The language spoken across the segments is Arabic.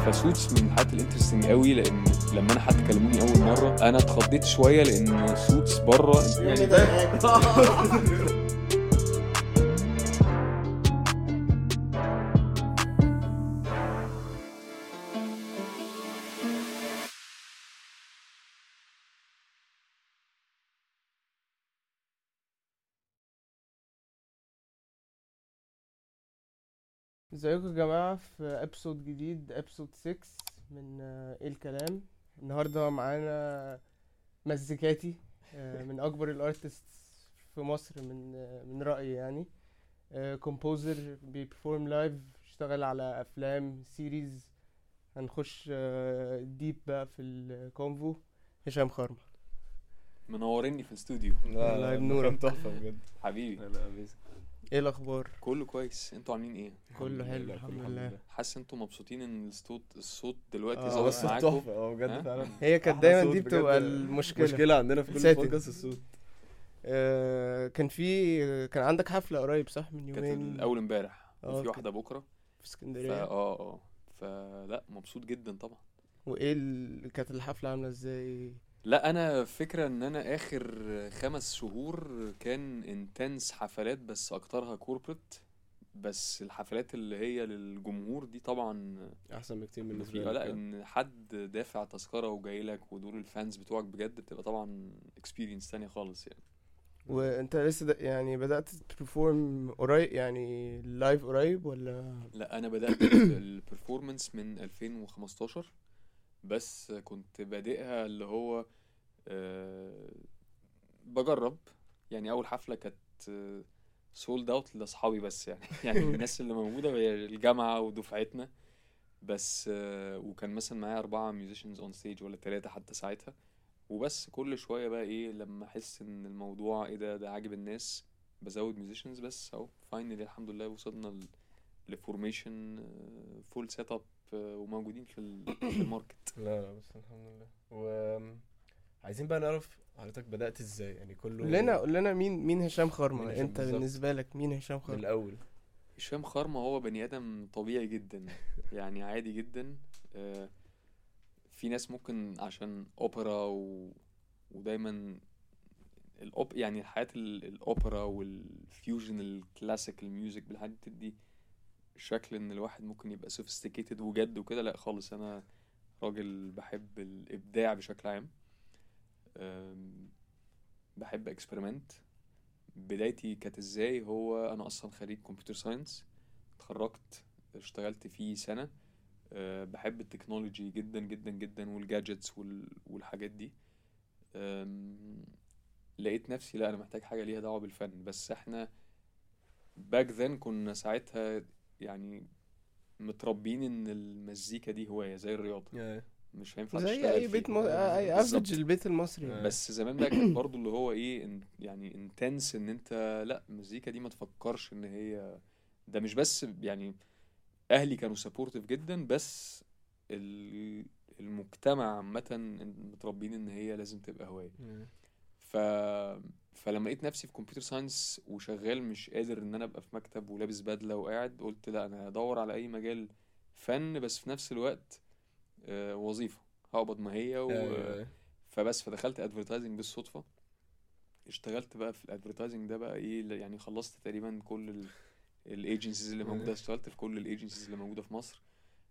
فسوتس من الحاجات الانترستنج قوي، لان لما انا حد كلموني اول مره انا اتخضيت شويه، لان سوتس بره يعني ده ازيكم يا جماعة في ابسود جديد، ابسود 6 من ايه الكلام. النهاردة معانا مزيكاتي من اكبر الارتست في مصر من رأيي يعني. كومبوزر بيبرفورم لايف، اشتغل على افلام سيريز. هنخش ديب بقى في الكونفو. هشام خرمة، منورني في الاستوديو. الله لا يبنورك. المكان تحفة بجد. حبيبي لا بيس. ايه الاخبار؟ كله كويس، انتوا عاملين ايه؟ كله حلو لله، الحمد كله لله. حاسس انتوا مبسوطين ان الصوت دلوقتي هو ظابط الصوت معاكم؟ تحفة بجد ها؟ فعلا. هي كانت أحلى دايما صوت دي بتبقى بجد. المشكلة. مشكلة عندنا في كل setting. بودكاست الصوت. كان عندك حفلة قريب صح؟ من كانت يومين اول امبارح وفي كانت واحده بكره. في فا اسكندرية. فلا مبسوط جدا طبعا. وايه كانت الحفلة عاملة ازاي؟ لا انا فكرة ان انا اخر 5 شهور كان انتنس حفلات، بس اكترها كوربريت. بس الحفلات اللي هي للجمهور دي طبعا أحسن بكتير بالنسبة في لي. لا ان حد دافع تذكرة وجاي لك ودول الفانز بتوعك بجد، بتبقى طبعا اكسبيرينس تانية خالص يعني. وانت لسه يعني بدأت تبرفورم قريب يعني لايف قريب ولا؟ لا انا بدأت البرفورمانس من 2015، بس كنت بادئها اللي هو بجرب. يعني اول حفلة كانت سولد اوت لاصحابي بس يعني يعني الناس اللي موجودة هي الجامعة ودفعتنا بس. وكان مثلا معايا 4 ميوزيشنز اون ستيج ولا 3 حتى ساعتها. وبس كل شوية بقى ايه لما احس ان الموضوع ايه ده عاجب الناس بزود ميوزيشنز. بس اهو فاينلي الحمد لله وصلنا لفورميشن فول سيت اب وموجودين في الماركت. لا بس الحمد لله. وعايزين بقى نعرف حضرتك بدأت ازاي يعني كله. قول لنا مين هشام خرمة؟ مين هشام انت بالظبط؟ بالنسبة لك مين هشام من خرمة؟ الأول. هشام خرمة هو بني ادم طبيعي جدا يعني عادي جدا. في ناس ممكن عشان اوبرا ودايما يعني حياة الاوبرا والفيوجن الكلاسيك الميوزك بالحاجات دي بتدي شكل ان الواحد ممكن يبقى sophisticated وجد وكده. لا خالص، انا راجل بحب الابداع بشكل عام. بحب اكسبيرمنت. بدايتي كانت ازاي؟ هو انا اصلا خريج كمبيوتر ساينس، اتخرجت اشتغلت فيه سنة. بحب التكنولوجي جدا جدا جدا والجادجتس والحاجات دي. لقيت نفسي لا انا محتاج حاجة ليها دعوة بالفن. بس احنا باك ذن كنا ساعتها يعني متربين ان المزيكا دي هواية زي الرياضة، مش هينفع زي تشتغل اي بيت فيها. اي بالظبط. افريج البيت المصري يعني. بس زمان بقى كانت برضو اللي هو ايه يعني انتنس ان انت لا المزيكا دي ما تفكرش ان هي ده مش بس يعني. اهلي كانوا سبورتيف جدا، بس المجتمع عامة متربين ان هي لازم تبقى هواية. ف فلما لقيت نفسي في كمبيوتر ساينس وشغال مش قادر ان انا ابقى في مكتب ولابس بدلة وقاعد، قلت لا انا هدور على اي مجال فن بس في نفس الوقت وظيفة هقبض ما هي فدخلت ادفرتايزنج بالصدفة. اشتغلت بقى في الادفرتايزنج ده بقى ايه يعني خلصت تقريبا كل الايجنسيز اللي موجودة. اشتغلت في كل الايجنسيز اللي موجودة في مصر.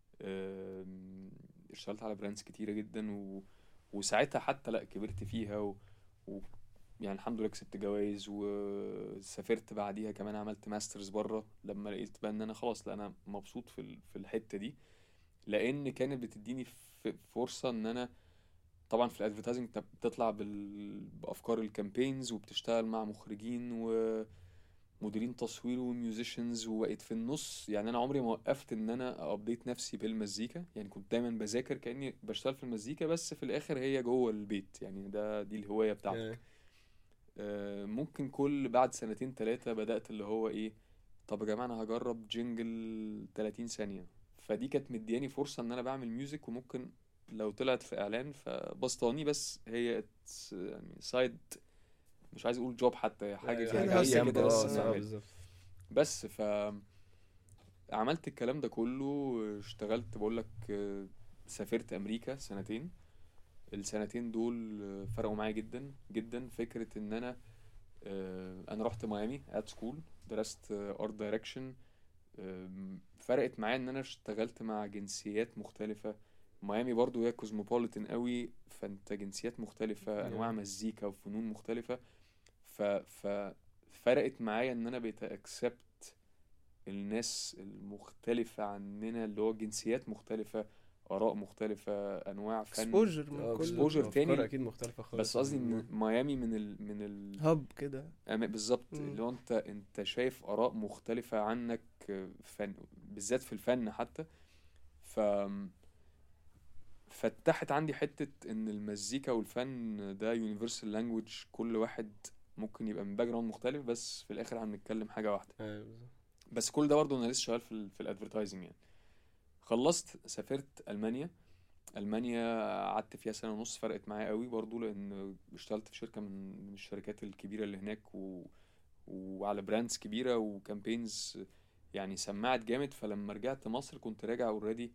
اشتغلت على براندز كتيرة جدا وساعتها حتى لا كبرت فيها يعني الحمد لله كسبت جوائز وسافرت بعديها كمان عملت ماسترز بره لما لقيت بقى ان انا خلاص لا انا مبسوط في الحتة دي. لان كانت بتديني فرصة ان انا طبعا في الادفرتايزنج بتطلع بافكار الكامبينز وبتشتغل مع مخرجين ومديرين تصوير وميوزيشنز. وبقيت في النص يعني انا عمري ما وقفت ان انا ابديت نفسي بالمزيكا. يعني كنت دايما بذاكر كاني بشتغل في المزيكا، بس في الاخر هي جوه البيت يعني دي الهوايه بتاعتك. ممكن كل بعد 2-3 بدات اللي هو ايه طب يا جماعه انا هجرب جينجل 30 ثانيه. فدي كانت مدياني فرصه ان انا بعمل ميوزك، وممكن لو طلعت في اعلان فبسطاني. بس هي يعني سايد، مش عايز اقول جوب حتى، حاجه حاجة جانبيه hustle كده كده. بس بالظبط. بنعملها. بس عملت الكلام ده كله، اشتغلت بقولك، سافرت امريكا سنتين. السنتين دول فرقوا معايا جدا جدا. فكرة ان انا رحت ميامي اد سكول، درست ارت دايركشن. فرقت معايا ان انا اشتغلت مع جنسيات مختلفة. ميامي برضو هي كوزموبوليتان قوي، فانت جنسيات مختلفة، انواع مزيكا وفنون مختلفة. فرقت معايا ان انا بقيت اكسبت الناس المختلفة عننا، اللي هو جنسيات مختلفة، آراء مختلفة، أنواع فن، اكسبوجر من كل exposure تاني. افكار اكيد مختلفة بس خالص قصدي عن إن ميامي من هاب كده. بالظبط، مم. اللي هو أنت شايف آراء مختلفة عنك، فن بالذات في الفن حتى. ف فتحت عندي حتة إن المزيكا والفن ده universal language، كل واحد ممكن يبقى من باك جراوند مختلف، بس في الآخر هنتكلم حاجة واحدة. ايوه بالظبط. بس كل ده برضه انا لسه شغال في الادفرتايزنج يعني. خلصت سافرت المانيا قعدت فيها سنه ونص. فرقت معايا قوي برضه، لان اشتغلت في شركه من الشركات الكبيره اللي هناك، وعلى براندز كبيره وكامبينز، يعني سمعت جامد. فلما رجعت مصر كنت راجع اوريدي،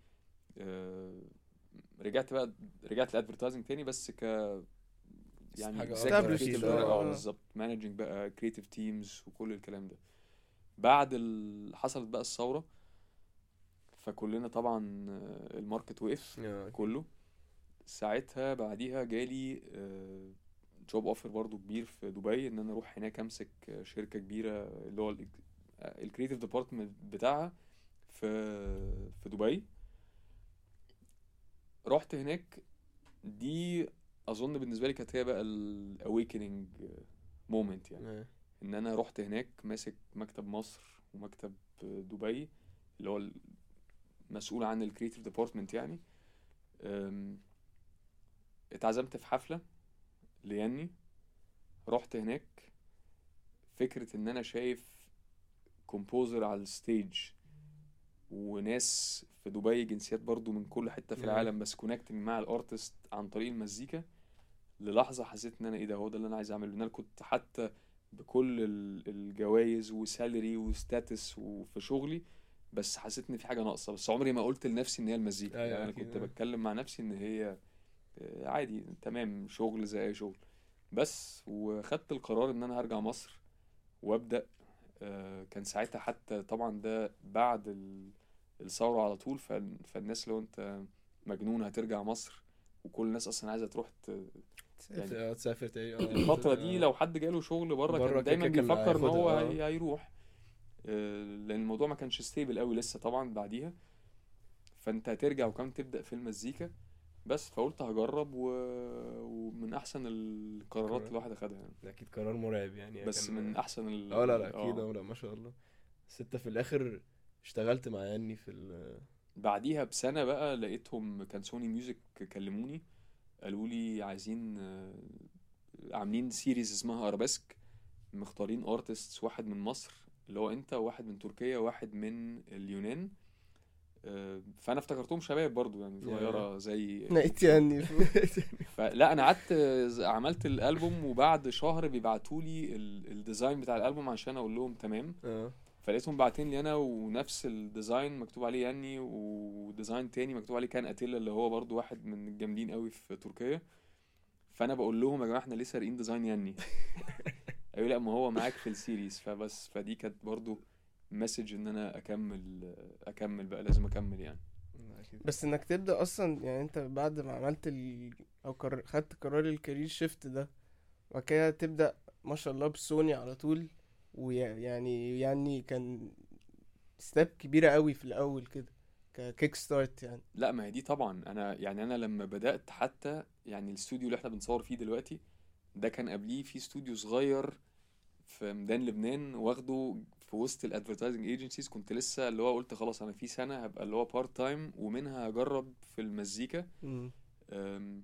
رجعت الادفرتايزنج تاني، بس يعني حاجة executive اكبر established creative اكيد. شوية. بالظبط، مانجنج بقى كريتيف تيمز وكل الكلام ده. بعد حصلت بقى الثوره، فكلنا طبعا الماركت وقف أكيد. كله. ساعتها بعديها جالي جوب اوفر برضو كبير في دبي، ان انا اروح هناك امسك شركة كبيرة، اللي هو الكريتيف ديبارتمنت بتاعها في دبي. رحت هناك. دي اظن بالنسبة لي كانت هي بقى الاويكننج مومنت يعني. أيوة. ان انا رحت هناك ماسك مكتب مصر ومكتب دبي، اللي هو مسؤول عن الكريتيف ديبارتمنت يعني. اتعزمت في حفلة لياني. رحت هناك، فكرة ان انا شايف كومبوزر على الستيج، وناس في دبي جنسيات برضو من كل حتة في أيوة. العالم، بس كونكتنج مع الارتست عن طريق المزيكا. للحظة حسيت ان انا ايه ده، هو ده اللي انا عايز اعمله. ان انا كنت حتى بكل الجوائز وسالري وستاتس وفي شغلي، بس حسيت ان في حاجة ناقصة. بس عمري ما قلت لنفسي ان هي المزيكا أيوة يعني. انا أكيد. كنت بتكلم مع نفسي ان هي عادي تمام، شغل زي اي شغل. بس وخدت القرار ان انا هرجع مصر وابدا. كان ساعتها حتى طبعا ده بعد الثوره على طول. فالناس لو انت مجنون هترجع مصر، وكل الناس اصلا عايزه تروح يعني تسافر تاني الفتره دي لو حد جاله شغل بره بره كان كده دايما كده كان بيفكر ان هياخدها هو هيروح. لان الموضوع ما كانش ستيبل قوي لسه طبعا بعديها. فانت هترجع وكمان تبدا في المزيكا. بس فقلت هجرب ومن احسن القرارات قرار. الواحد اخدها يعني. ده اكيد قرار مرعب يعني بس من كان. احسن لا لا اكيد لا ما شاء الله. بس انت في الاخر اشتغلت مع ياني في بعديها بسنة بقى لقيتهم كان سوني ميوزك كلموني، قالوا لي عايزين عاملين سيريز اسمها ارابيسك، مختارين ارتستس، واحد من مصر اللي هو انت، وواحد من تركيا، وواحد من اليونان. فانا افتكرتهم شباب برضو يعني صغيرة زي لقيت يعني فلا انا قعدت عملت الالبوم، وبعد شهر بيبعتولي الديزاين بتاع الالبوم عشان اقول لهم تمام. فلقيتهم باعتين لي انا ونفس الديزاين مكتوب عليه يعني، وديزاين تاني مكتوب عليه كان اتيلا، اللي هو برضو واحد من الجامدين قوي في تركيا. فانا بقول لهم يا جماعه احنا ليه سارقين ديزاين يعني؟ قالوا لا ما هو معاك في السيريز. فدي كانت برضو مسج ان انا اكمل بقى، لازم اكمل يعني. بس انك تبدأ اصلا يعني، انت بعد ما عملت خدت قرار الكارير شيفت ده، وبعد كده تبدأ ما شاء الله بسوني على طول. ويعني كان ستيب كبيرة قوي في الاول كده، ككيك ستارت يعني. لا ما هي دي طبعا، انا لما بدأت حتى يعني الاستوديو اللي احنا بنصور فيه دلوقتي ده كان قبليه في استوديو صغير في ميدان لبنان، واخده في وسط الادفرتايزنج ايجنسيز. كنت لسه اللي هو قلت خلاص انا في سنة هبقى اللي هو بارت تايم، ومنها هجرب في المزيكا. أم،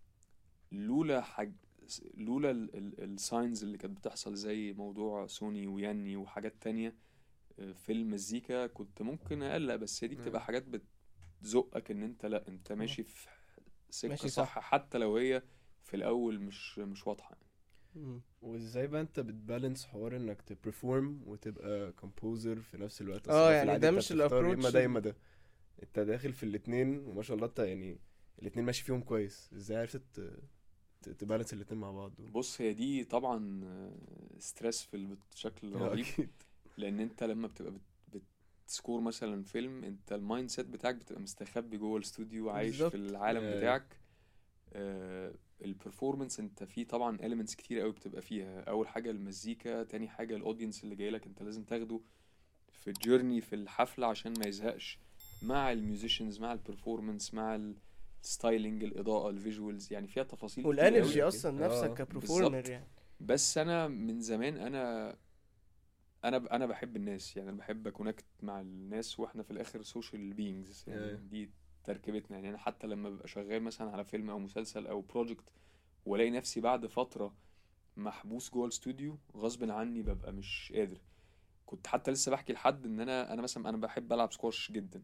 لولا لولا الساينز اللي كانت بتحصل زي موضوع سوني وياني وحاجات تانية في المزيكا كنت ممكن اقلق. بس هي دي بتبقى حاجات بتزقك ان انت لا انت ماشي في سكة ماشي صح، صح. حتى لو هي في الاول مش واضحة يعني. وازاي بقى انت بتبالانس حوار انك تبرفورم وتبقى كومبوزر في نفس الوقت؟ أصل هو في يعني العادي ده انت مش بتختار يا اما الابروتش ده يا اما ده، انت داخل في الاتنين وما شاء الله انت يعني الاتنين ماشي فيهم كويس. ازاي عرفت تبالانس الاتنين مع بعض دول؟ بص، هي دي طبعا ستريسفل بشكل رهيب، اكيد. لان انت لما بتبقى بتسكور مثلا فيلم، انت المايند سيت بتاعك بتبقى مستخبي جوه الاستوديو، عايش في بالظبط. العالم ايوه. بتاعك. البرفورمانس انت فيه طبعا elements كتير قوي بتبقى فيها. اول حاجه المزيكا، تاني حاجه الاودينس اللي جاي لك، انت لازم تاخده في الجيرني في الحفله عشان ما يزهقش، مع الميوزيشنز، مع البرفورمانس، مع الستايلينج، الاضاءه، الفيجوالز، يعني فيها تفاصيل كتير والانرجي قوي. اصلا نفسك اه كبرفورمر بالظبط. يعني. بس انا من زمان انا بحب الناس، يعني انا بحب اكونكت مع الناس، واحنا في الاخر سوشيال بينجز، يعني ايوه. دي تركيبتنا. يعني انا حتى لما ببقى شغال مثلا على فيلم او مسلسل او بروجكت، والاقي نفسي بعد فترة محبوس جوه الاستوديو غصب عني، ببقى مش قادر. كنت حتى لسه بحكي لحد ان انا مثلا انا بحب العب سكواش جدا.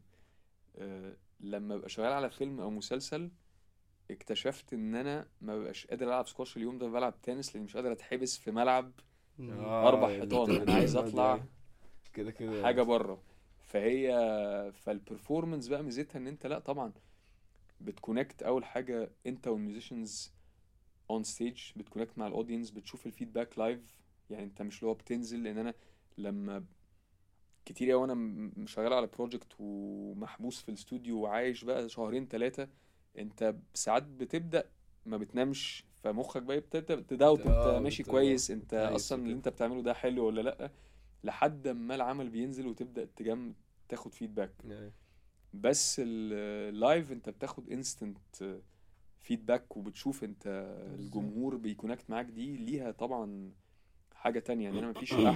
لما ببقى شغال على فيلم او مسلسل، اكتشفت ان انا ما ببقاش قادر العب سكواش اليوم ده، بلعب تنس، لاني مش قادر اتحبس في ملعب اربع اللي حيطان، انا عايز ما دي اطلع ايوه كده حاجه كده. بره. فالبرفورمانس بقى ميزتها ان انت لا طبعا بتكونكت. اول حاجه انت والميوزيشنز اون ستيج بتكونكت مع الاودينس، بتشوف الفيدباك لايف. يعني انت مش اللي هو بتنزل، لان انا لما كتير قوي انا شغال على بروجكت ومحبوس في الاستوديو وعايش بقى شهرين ثلاثه، انت ساعات بتبدا ما بتنامش، فمخك بقى بتبدا تداوت انت ماشي كويس، انت بتهيس اصلا اللي وكده. انت بتعمله ده حلو ولا لا، لحد ما العمل بينزل وتبدا تاخد فيدباك. ايوه. بس اللايف انت بتاخد انستنت فيدباك، وبتشوف انت بالظبط. الجمهور بيكونكت معاك، دي ليها طبعا حاجة تانية. يعني انا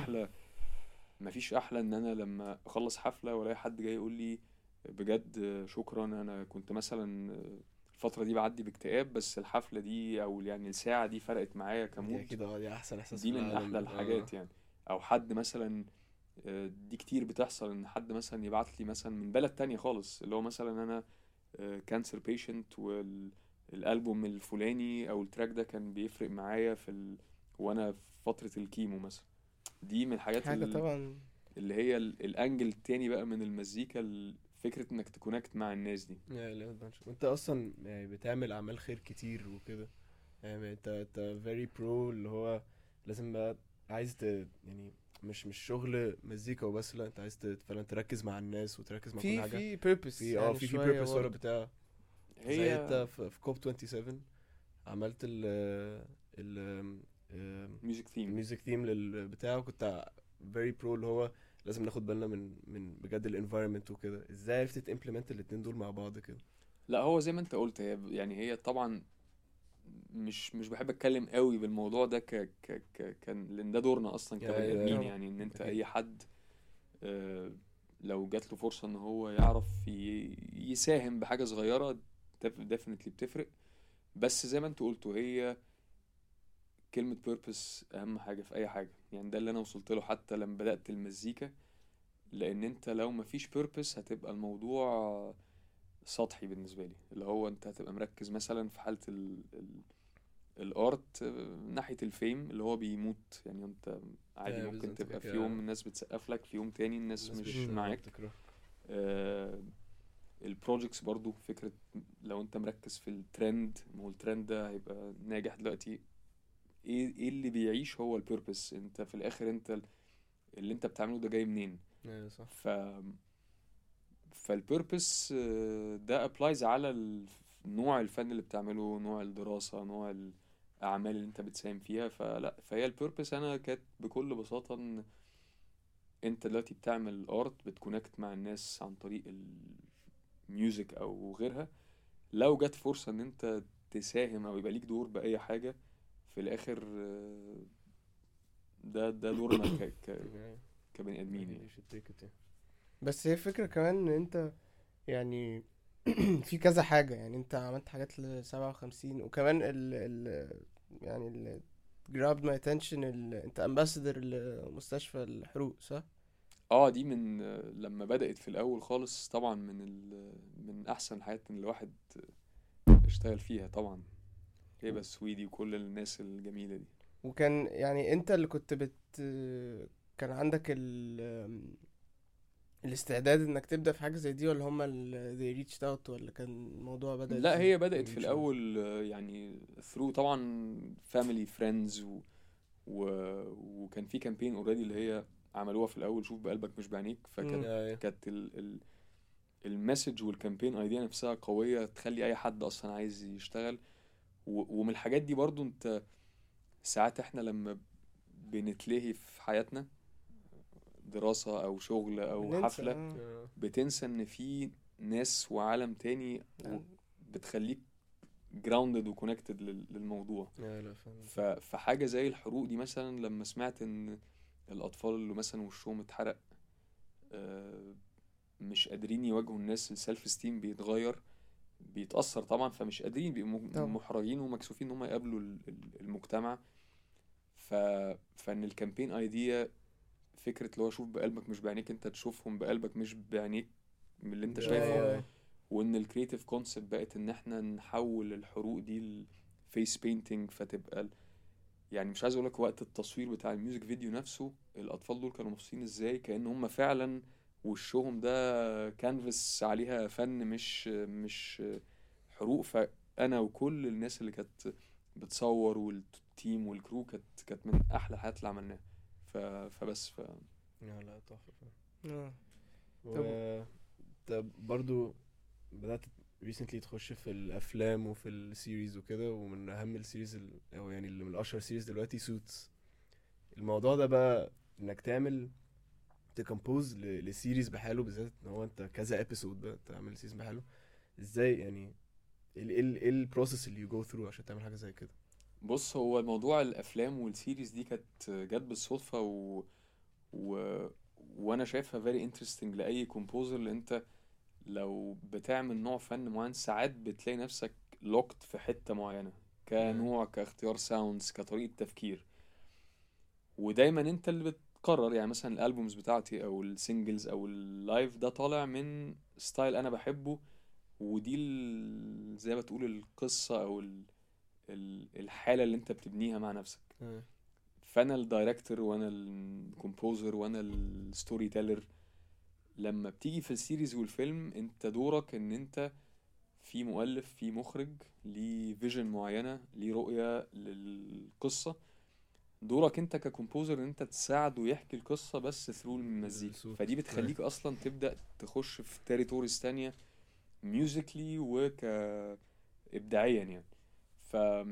مفيش احلى ان انا لما اخلص حفلة والاقي حد جاي يقول لي بجد شكرا، انا كنت مثلا الفترة دي بعدي باكتئاب، بس الحفلة دي او يعني الساعة دي فرقت معايا دي كمود. اكيد دي احسن احساس دي في من احلى العالم. الحاجات يعني. او حد مثلا دي كتير بتحصل، ان حد مثلا يبعت لي مثلا من بلد تانية خالص، اللي هو مثلا انا كانسر بيشنت، والالبوم الفلاني او التراك ده كان بيفرق معايا وانا في فترة الكيمو مثلا. دي من الحاجات حاجة طبعا. اللي هي الانجل التاني بقى من المزيكا، فكرة انك تكونكت مع الناس دي. لا ما تبانش. وانت اصلا يعني بتعمل اعمال خير كتير وكده، يعني انت very pro اللي هو لازم بقى عايز يعني مش شغل مزيكا وبس، لا انت عايز فعلا تركز مع الناس وتركز مع كل حاجة. في purpose في يعني في شوية purpose ورا برضه. بتاع. زي انت هي في كوب 27 عملت ال ميوزك ثيم. الميوزك ثيم للبتاع، كنت very pro اللي هو لازم ناخد بالنا من بجد الانفايرمنت وكده. ازاي عرفت تimplement الاتنين دول مع بعض كده؟ لا، هو زي ما انت قلت، هي طبعا مش بحب اتكلم قوي بالموضوع ده كان، لان ده دورنا اصلا كبني ايوه ادمين، طبعا. يعني ان انت اكيد. اي حد آه، لو جات له فرصة ان هو يعرف يساهم بحاجة صغيرة، definitely بتفرق. بس زي ما انت قلتوا، هي كلمة purpose اهم حاجة في اي حاجة. يعني ده اللي انا وصلت له حتى لما بدأت المزيكا، لان انت لو مفيش purpose هتبقى الموضوع سطحي بالنسبة لي. اللي هو انت هتبقى مركز مثلا في حالة الارت ناحية الفيم اللي هو بيموت. يعني انت عادي ايوه ممكن بالظبط تبقى في كده. يوم الناس بتسقف لك، في يوم تاني الناس الناس مش معاك. بتكره. آه، البروجيكتس برضو فكرة، لو انت مركز في الترند، ما هو الترند ده هيبقى ناجح دلوقتي. ايه اللي بيعيش هو البيربس. انت في الاخر انت اللي انت بتعمله ده جاي منين. ايوه صح. ف فالبيربس ده ابلايز على نوع الفن اللي بتعمله، نوع الدراسة، نوع الأعمال اللي انت بتساهم فيها. فهي البيربس انا كانت بكل بساطة ان انت دلوقتي بتعمل ارت، بتكونكت مع الناس عن طريق الميوزك او غيرها. لو جت فرصة ان انت تساهم او يبقى ليك دور بأي حاجة في الاخر، ده دورنا ايوه. كبني ادمين اكيد يعني. you should take it. بس هي فكرة كمان ان انت يعني في كذا حاجة. يعني انت عملت حاجات ل57، وكمان يعني grabbed my attention انت ambassador لمستشفى الحروق، صح؟ اه، دي من لما بدأت في الاول خالص طبعا من احسن الحاجات اللي الواحد اشتغل فيها طبعا. هبة السويدي وكل الناس الجميلة دي. وكان يعني انت اللي كنت كان عندك الاستعداد انك تبدأ في حاجة زي دي، ولا هما they reached out، ولا كان الموضوع بدأ لا ازاي؟ هي بدأت في reach out. الأول يعني through طبعا family friends و... وكان في كامبين اوريدي اللي هي عملوها في الأول، شوف بقلبك مش بعينيك. فكانت ايوه كانت المسج والكامبين ايديا نفسها قوية تخلي أي حد أصلا عايز يشتغل. ومن الحاجات دي برضو انت ساعات احنا لما بنتلهي في حياتنا، دراسة أو شغل أو بننسى حفلة، بتنسى إن في ناس وعالم تاني يعني وبتخليك grounded وconnected للموضوع. لا فاهم. فحاجة زي الحروق دي مثلا، لما سمعت إن الأطفال اللي مثلا وشهم اتحرق مش قادرين يواجهوا الناس، السيلف esteem بيتغير، بيتأثر طبعا، فمش قادرين، بيبقوا طبعا. محرجين ومكسوفين إن هم يقابلوا المجتمع. ف... فإن الكامبين ايديا فكرة اللي هو شوف بقلبك مش بعينيك، انت تشوفهم بقلبك مش بعينيك من اللي انت شايفه. ايوه وان الكرياتيف كونسبت بقت ان احنا نحول الحروق دي الفيس بينتينج، فتبقى يعني مش عايز اقولك وقت التصوير بتاع الميوزك فيديو نفسه الاطفال دول كانوا مبسوطين ازاي، كأن هم فعلا وشهم ده كانفاس عليها فن، مش حروق. فانا وكل الناس اللي كانت بتصور والتيم والكرو كانت من احلى الحاجات اللي عملناها. فبس لا تحفة فاهم. اه. و طب انت برضو بدأت recently تخش في الأفلام وفي السيريز وكده، ومن أهم السيريز أو يعني اللي من أشهر سيريز دلوقتي سوتس. الموضوع ده بقى إنك تكمبوز لسيريز بحاله، بالذات إن هو أنت كذا ابيسود بقى تعمل سيريز بحاله. إزاي يعني؟ إيه البروسيس اللي you go through عشان تعمل حاجة زي كده؟ بص، هو موضوع الافلام والسيريز دي كانت جت بالصدفه و... وانا شايفها very interesting لاي كومبوزر، لان انت لو بتعمل نوع فن معين ساعات بتلاقي نفسك لوكت في حته معينه، كنوع، كاختيار ساوندز، كطريقه تفكير. ودايما انت اللي بتقرر، يعني مثلا الالبومز بتاعتي او السingles او اللايف ده طالع من ستايل انا بحبه، ودي زي ما تقول القصه او الحاله اللي انت بتبنيها مع نفسك. فانا الدايركتور وانا الكومبوزر وانا الستوري تيلر. لما بتيجي في السيريز والفيلم انت دورك ان انت في مؤلف، في مخرج ليه فيجن معينة، ليه رؤية للقصة. دورك انت ككومبوزر ان انت تساعده يحكي القصة بس ثرو المزيكا. الصوت. فدي بتخليك اصلا تبدأ تخش في تيريتوريز تانية ميوزيكلي وكإبداعيا يعني. ف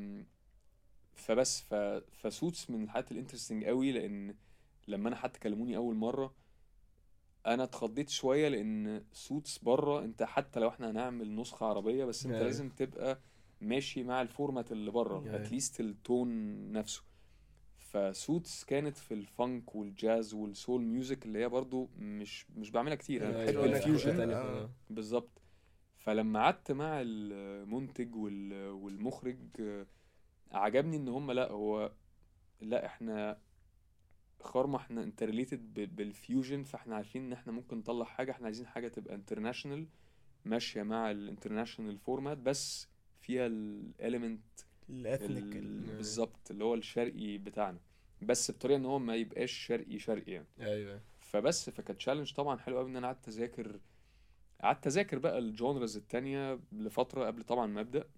فبس فسوتس من الحاجات الانترستنج قوي، لان لما انا حتى كلموني اول مره انا اتخضيت شويه، لان سوتس بره انت حتى لو احنا هنعمل نسخه عربيه بس انت أيوة. لازم تبقى ماشي مع الفورمات اللي بره، أيوة. اتليست التون نفسه. فسوتس كانت في الفانك والجاز والسول ميوزك اللي هي برضو مش بعملها كتير، انا أيوة. بحب شغل الفيوجن تانية. بالظبط. فلما قعدت مع المنتج والمخرج عجبني ان هم لا، هو لا احنا خارما احنا انترليتد بالفيوجن، فاحنا عارفين ان احنا ممكن نطلع حاجه، احنا عايزين حاجه تبقى انترناشونال ماشيه مع الانترناشونال فورمات، بس فيها الاليمنت الاثنيك بالظبط اللي هو الشرقي بتاعنا، بس بطريقه ان هو ما يبقاش شرقي شرقي يعني. ايوه فبس فكانت تشالنج طبعا حلو قوي ان انا قعدت اذاكر بقى الجونرز التانية لفتره قبل طبعا ما ابدا.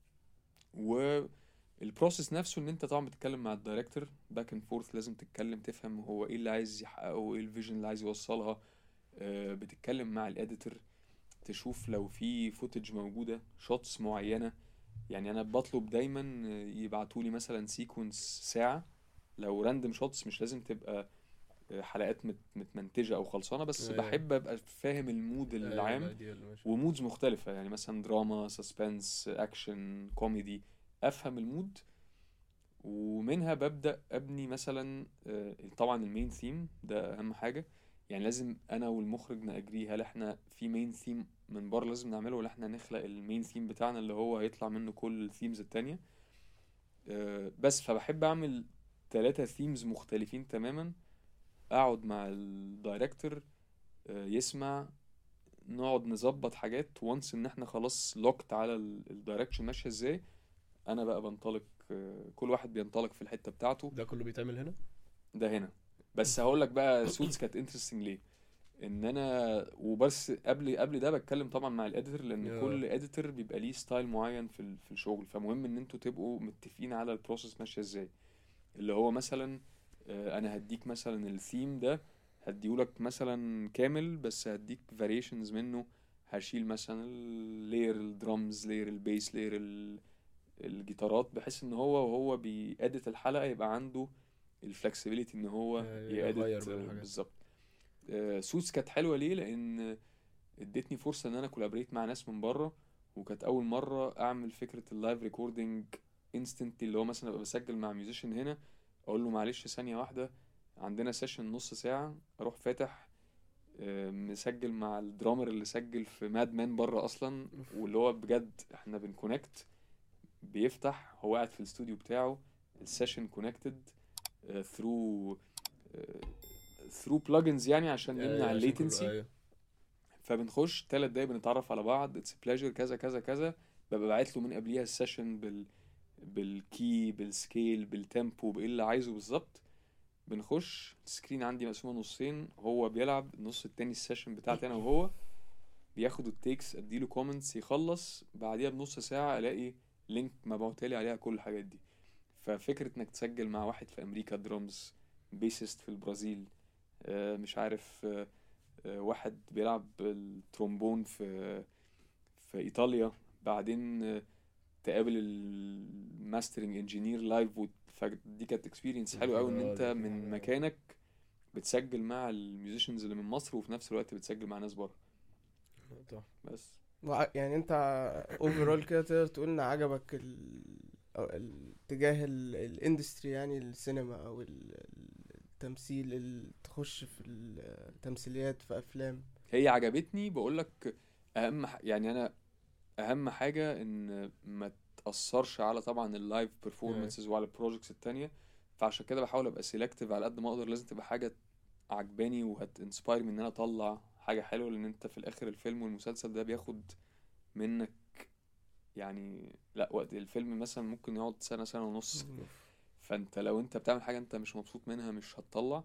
والبروسيس نفسه ان انت طبعا بتتكلم مع الدايركتور باك اند فورث، لازم تتكلم تفهم هو ايه اللي عايز يحققه، ايه الفيجن اللي عايز يوصلها. بتتكلم مع الاديتور تشوف لو في فوتج موجوده، شوتس معينه. يعني انا بطلب دايما يبعتولي مثلا سيكونس ساعه، لو راندوم شوتس مش لازم تبقى حلقات متمنتجه او خلصانه، بس أيوة. بحب ابقى فاهم المود العام. ومودز مختلفة، يعني مثلا دراما، سسبنس، اكشن، كوميدي، افهم المود ومنها ببدأ ابني مثلا طبعا المين ثيم ده اهم حاجة. يعني لازم انا والمخرج نأجري هل احنا في مين ثيم من بره لازم نعمله، ولا احنا نخلق المين ثيم بتاعنا اللي هو هيطلع منه كل الثيمز التانية. بس فبحب اعمل 3 ثيمز مختلفين تماما، اقعد مع الدايركتور يسمع، نقعد نظبط حاجات وانس ان احنا خلاص لوكت على الدايركشن ماشيه ازاي. انا بقى بنطلق، كل واحد بينطلق في الحته بتاعته. ده كله بيتعمل هنا؟ ده هنا. بس هقول لك بقى سوتس كانت انترستنج ليه. ان انا وبس قبل ده بتكلم طبعا مع الاديتور، لان كل اديتور بيبقى ليه ستايل معين في الشغل، فمهم ان انتوا تبقوا متفقين على البروسيس ماشيه ازاي. اللي هو مثلا انا هديك مثلا الثيم ده، هديهولك مثلا كامل، بس هديك فاريشنز منه. هشيل مثلا اللير الدرامز، لير البيس، لير الجيتارات، بحيث ان وهو بيأدت الحلقة يبقى عنده الفلكسبيليتي ان هو يغير يأدت بقى الحاجات. بالظبط. سوتس كانت حلوة ليه؟ لان ادتني فرصة ان انا كولابريت مع ناس من بره، وكانت اول مرة اعمل فكرة اللايف ريكوردينج انستنتلي، اللي هو مثلا ابقى بسجل مع ميوزيشن هنا، اقول له معلش ثانية واحدة، عندنا سيشن نص ساعة، اروح فاتح مسجل مع الدرامر اللي سجل في ماد مان بره اصلا، واللي هو بجد احنا بنكونكت، بيفتح هو قاعد في الاستوديو بتاعه، السيشن كونكتد ثرو بلجنز يعني عشان نمنع عشان كله الليتنسي. فبنخش 3 دقايق بنتعرف على بعض، اتس بلاجر كذا كذا كذا، ببقى باعت له من قبليها السيشن بالكي بالسكيل بالتيمبو بايه اللي عايزه بالظبط. بنخش السكرين عندي مقسومه نصين، هو بيلعب النص التاني السيشن بتاعتي انا وهو، بياخد التيكس، اديله كومنتس، يخلص بعديها بنص ساعه الاقي لينك مبعوتالي عليها كل الحاجات دي. ففكره انك تسجل مع واحد في امريكا درامز، بيسست في البرازيل، مش عارف، واحد بيلعب الترومبون في ايطاليا، بعدين تقابل الماسترنج انجينير لايف، فدي كانت اكسبيرينس حلوه قوي ان انت من مكانك بتسجل مع الميوزيشنز اللي من مصر، وفي نفس الوقت بتسجل مع ناس بره. بس يعني انت اوفرول كده تقدر تقول ان عجبك أو الاتجاه الاندستري، يعني السينما او التمثيل، تخش في التمثيليات في افلام. هي عجبتني، بقولك يعني انا اهم حاجه ان ما تاثرش على طبعا اللايف بيرفورمانسز وعلى البروجكتس التانية. فعشان كده بحاول ابقى سيلكتيف على قد ما اقدر، لازم تبقى حاجه عجباني وهتنسباير ان انا اطلع حاجه حلوه، لان انت في الاخر الفيلم والمسلسل ده بياخد منك يعني، لا وقت الفيلم مثلا ممكن يقعد سنه سنه ونص، فانت لو انت بتعمل حاجه انت مش مبسوط منها مش هتطلع.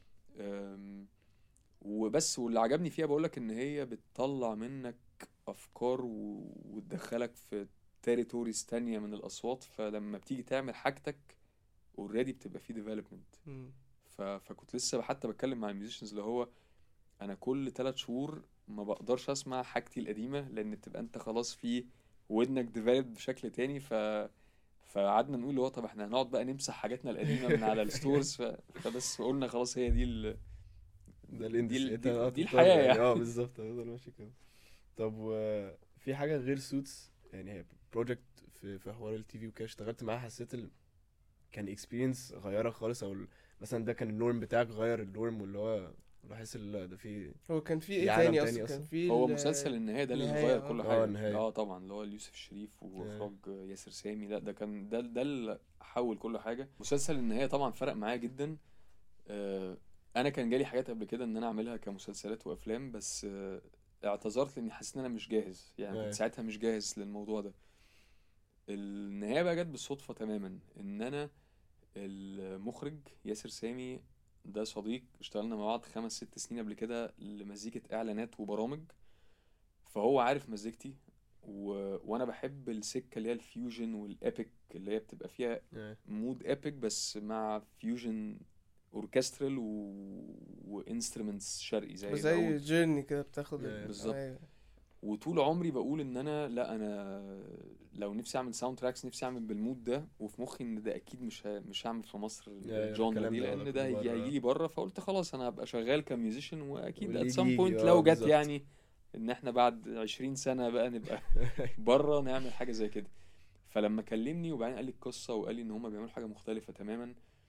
وبس. واللي عجبني فيها بقولك ان هي بتطلع منك افكار وتدخلك في تيريتوريز تانية من الاصوات، فلما بتيجي تعمل حاجتك اوريدي بتبقى في ديفلوبمنت. فكنت لسه حتى بتكلم مع الميوزيشنز اللي هو انا كل 3 شهور ما بقدرش اسمع حاجتي القديمة، لان بتبقى انت خلاص في ودنك ديفلوب بشكل تاني. فقعدنا نقول هو طب احنا هنقعد بقى نمسح حاجاتنا القديمة من على الستورز. فبس قلنا خلاص هي دي ده الاندستري، دي الحياة يعني. بالظبط هتفضل ماشي كده. طب وفي حاجه غير سوتس يعني، هي بروجكت في حوار التي في وكده اشتغلت معاها، حسيت كان اكسبيرينس غيرها خالص، او مثلا ده كان النورم بتاعك، غير النورم، واللي هو بحس لا ده في هو كان في في ايه عالم تاني تاني اصلا؟ كان أصلاً. في هو مسلسل النهاية ده اللي النهاية، غير كل حاجة. النهاية. طبعا اللي هو يوسف الشريف واخراج ياسر سامي، لا ده كان ده اللي حول كل حاجة. مسلسل النهاية طبعا فرق معايا جدا. انا كان جالي حاجات قبل كده ان انا اعملها كمسلسلات وافلام، بس اعتذرت لاني حسيت ان انا مش جاهز، يعني كنت ساعتها مش جاهز للموضوع ده. النهاية بقى جت بالصدفة تماما، ان انا المخرج ياسر سامي ده صديق، اشتغلنا مع بعض 5-6 سنين قبل كده لمزيكة اعلانات وبرامج، فهو عارف مزيكتي وانا بحب السكة اللي هي الفيوجن والابيك، اللي هي بتبقى فيها مود ابيك بس مع فيوجن اوركسترال وانسترومنتس شرقي زي العود جيرني كده بتاخد بالظبط. وطول عمري بقول ان انا لو نفسي اعمل ساوند تراكس نفسي اعمل بالمود ده، وفي مخي ان ده اكيد مش هعمل في مصر الجونرا دي، لان ده هيجي بره. فقلت خلاص انا هبقى شغال كميوزيشن، واكيد at some point لو جت يعني ان احنا بعد 20 سنة بقى نبقى بره نعمل حاجة زي كده. فلما كلمني وبعدين قال لي القصة وقال لي ان هم بيعملوا حاجة مختلفة تماما،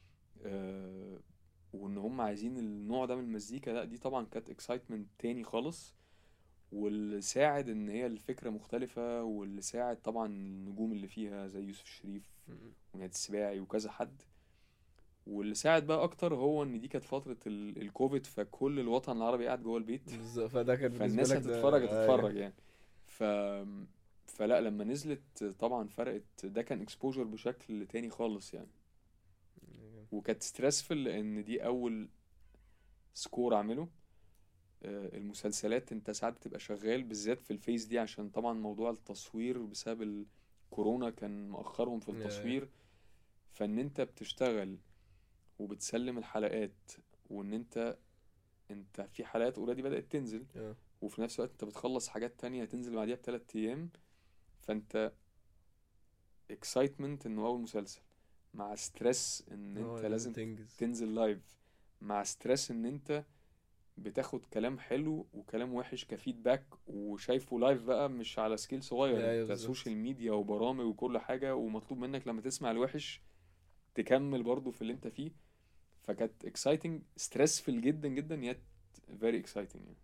وان هم عايزين النوع ده من المزيكا، لا دي طبعا كانت اكسايتمنت تاني خالص. واللي ساعد ان هي الفكرة مختلفة، واللي ساعد طبعا النجوم اللي فيها زي يوسف الشريف ونهاد السباعي وكذا حد. واللي ساعد بقى اكتر هو ان دي كانت فترة الكوفيد، فكل الوطن العربي قاعد جوه البيت، فده كان فالناس هتتفرج يعني. فلا لما نزلت طبعا فرقت، ده كان اكسبوجر بشكل تاني خالص يعني. وكانت ستريسفل لان دي اول سكور اعمله. المسلسلات انت ساعات بتبقى شغال بالذات في الفيز دي، عشان طبعا موضوع التصوير بسبب الكورونا كان مأخرهم في التصوير. فان انت بتشتغل وبتسلم الحلقات، وان انت في حلقات اوريدي بدأت تنزل، وفي نفس الوقت انت بتخلص حاجات تانية هتنزل بعديها ب3 ايام. فانت اكسايتمنت انه اول مسلسل، مع ستريس ان انت لازم تنزل لايف، مع ستريس ان انت بتاخد كلام حلو وكلام وحش كفيدباك وشايفه لايف بقى، مش على سكيل صغير، انت سوشيال ميديا وبرامج وكل حاجة، ومطلوب منك لما تسمع الوحش تكمل برضو في اللي انت فيه. فكانت exciting stressful جدا جدا yet very exciting يعني.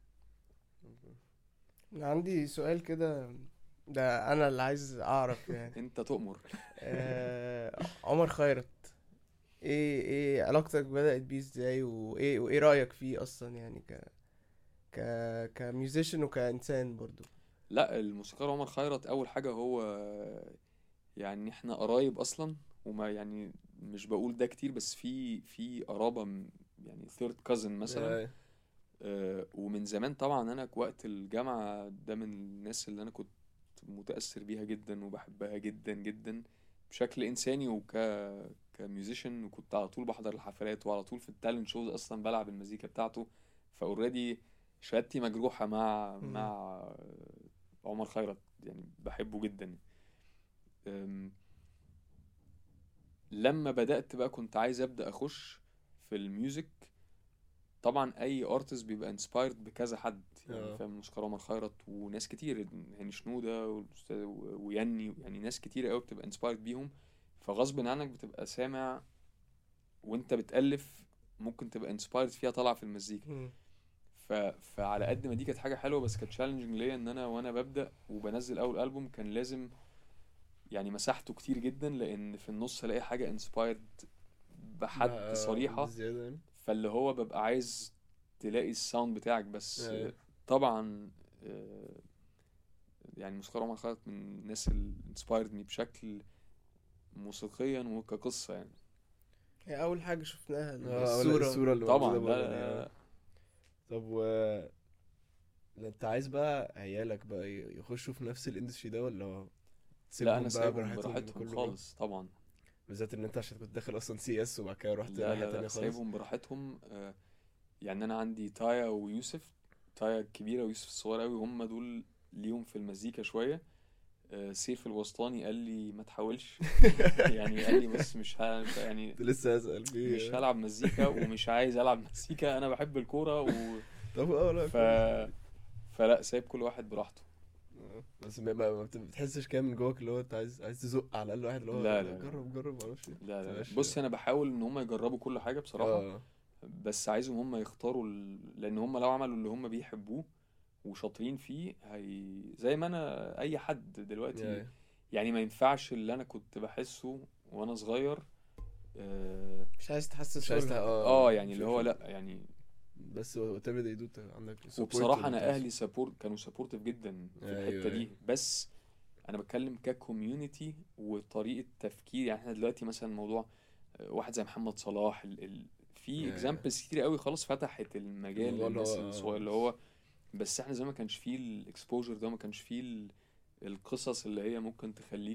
عندي سؤال كده، ده انا اللي عايز اعرف يعني. انت تؤمر. عمر خيرت، ايه علاقتك بدأت بيه ازاي، وايه رأيك فيه اصلا يعني، كميوزيشن وكإنسان برضو؟ لا الموسيقار عمر خيرت اول حاجة هو يعني احنا قرايب اصلا، وما يعني مش بقول ده كتير، بس في قرابة يعني third cousin مثلا. ومن زمان طبعا انا وقت الجامعة ده من الناس اللي انا كنت متأثر بيها جدا وبحبها جدا جدا بشكل انساني كميوزيشن. وكنت على طول بحضر الحفلات، وعلى طول في التالنت شوز اصلا بلعب المزيكا بتاعته. فاوريدي شهادتي مجروحة مع عمر خيرت، يعني بحبه جدا. لما بدأت بقى كنت عايز أبدأ أخش في الميوزك. طبعا أي ارتست بيبقى انسبايرد بكذا حد يعني، فاهم؟ موسيقار عمر خيرت وناس كتير، هاني شنودة ويني، يعني ناس كتير قوي بتبقى انسبايرد بيهم. فغصب عنك بتبقى سامع وانت بتألف، ممكن تبقى انسبايرد فيها طالعة في المزيكا. فعلى قد ما دي كانت حاجة حلوة، بس كانت تشالنجينج ليا ان انا وانا ببدأ وبنزل اول ألبوم كان لازم يعني مساحته كتير جدا، لان في النص الاقي حاجة انسبايرد بحد صريحة. فاللي هو ببقى عايز تلاقي الساوند بتاعك بس. طبعا يعني موسيقار عمر خيرت من الناس اللي انسبايردني بشكل موسيقيا وكقصة يعني. هي اول حاجة شفناها الصورة اللي طبعا. لا. طب انت عايز بقى عيالك بقى يخشوا في نفس الاندستري ده، ولا لا انا سايبهم براحتهم خالص طبعا، بالذات ان انت عشان كنت داخل اصلا سي اس وبعد كده رحت ناحية تانية خالص. سايبهم براحتهم. يعني انا عندي تايا ويوسف، تايا الكبيرة ويوسف الصغير قوي، هم دول ليهم في المزيكا شوية. سيف الوسطاني قال لي ما تحاولش. يعني قال لي بس مش يعني لسه هسأل فيه، مش هلعب مزيكا ومش عايز العب مزيكا، انا بحب الكورة طب فلا سايب كل واحد براحته. بس ما بتحسش كده من جواك اللي هو انت عايز تزق على الاقل واحد اللي هو لا جرب معرفش ايه؟ لا بص انا بحاول ان هم يجربوا كل حاجة بصراحة. بس عايزهم هم يختاروا لان هم لو عملوا اللي هم بيحبوه وشاطرين فيه زي ما انا اي حد دلوقتي يعني ما ينفعش اللي انا كنت بحسه وانا صغير. مش عايز تحسس يعني اللي هو لا يعني بس وتبدا يدوت عندك. وبصراحه انا اهلي كانوا سبورتيف جدا في الحته دي. بس انا بتكلم ككوميونتي وطريقه تفكير. يعني احنا دلوقتي مثلا موضوع واحد زي محمد صلاح في اكزامبلز كتير قوي خلاص فتحت المجال للناس الصغيره اللي هو. بس احنا زي ما كانش فيه الاكسبوجر ده، ما كانش فيه القصص اللي هي ممكن تخليك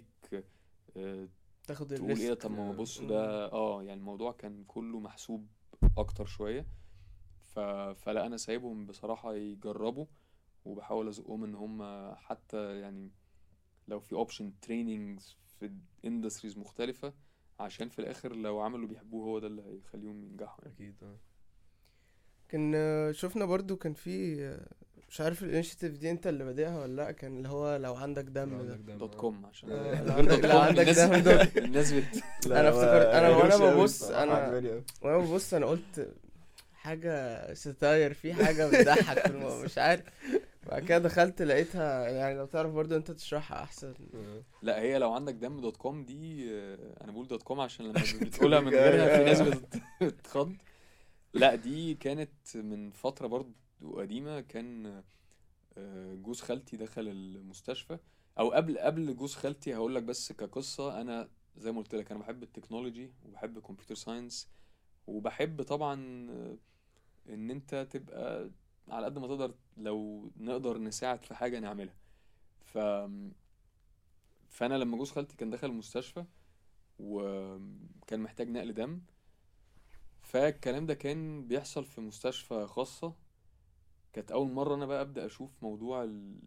تاخد تقول ايه طب ما بص ده يعني الموضوع كان كله محسوب اكتر شويه. فلا انا سايبهم بصراحه يجربوا، وبحاول ازقهم ان هم حتى يعني لو في اوبشن تريننجز في اندستريز مختلفه، عشان في الاخر لو عملوا بيحبوه هو ده اللي هيخليهم ينجحوا اكيد. كان شفنا برضو كان في مش عارف الانشيتيف دي انت اللي بادئها ولا لا، كان اللي هو لو عندك دم ده .com عشان لو عندك دم ده الناس انا افتكرت وانا ببص انا قلت حاجه ستاير في حاجه بتضحك مش عارف. بعد كده دخلت لقيتها، يعني لو تعرف برضو انت تشرحها احسن. لا هي لو عندك دم .com دي انا بقول .com عشان لما بتقولها من غيرها في ناس بتتخض. لا دي كانت من فترة برضو قديمة. كان جوز خالتي دخل المستشفى، او قبل جوز خالتي هقول لك بس كقصه. انا زي ما قلت لك انا بحب التكنولوجي وبحب الكمبيوتر ساينس، وبحب طبعا ان انت تبقى على قد ما تقدر لو نقدر نساعد في حاجه نعملها. ف فانا لما جوز خالتي كان دخل المستشفى وكان محتاج نقل دم، فالكلام ده كان بيحصل في مستشفى خاصة. كانت أول مرة أنا بقى أبدأ أشوف موضوع